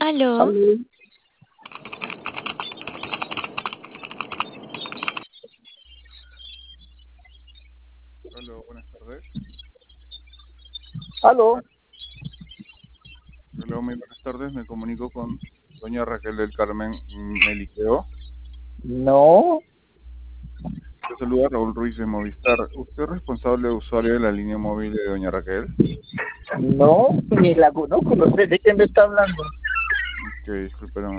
Aló, Aló, Hola, buenas tardes. aló, Hola, muy buenas tardes. Me comunico con doña Raquel del Carmen Meliqueo. no, Te saluda Raúl Ruiz de Movistar. ¿Usted es responsable usuario de la línea móvil de doña Raquel? no, ni la conozco, no sé de qué me está hablando. Que disculpe,